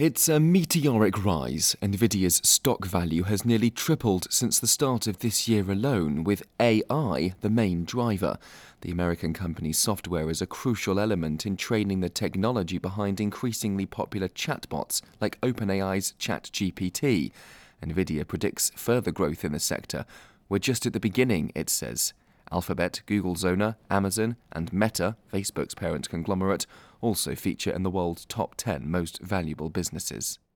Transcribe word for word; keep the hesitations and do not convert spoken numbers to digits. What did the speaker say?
It's a meteoric rise. Nvidia's stock value has nearly tripled since the start of this year alone, with A I the main driver. The American company's software is a crucial element in training the technology behind increasingly popular chatbots like OpenAI's ChatGPT. Nvidia predicts further growth in the sector. We're just at the beginning, it says. Alphabet, Google's owner, Amazon, and Meta, Facebook's parent conglomerate, also feature in the world's top ten most valuable businesses.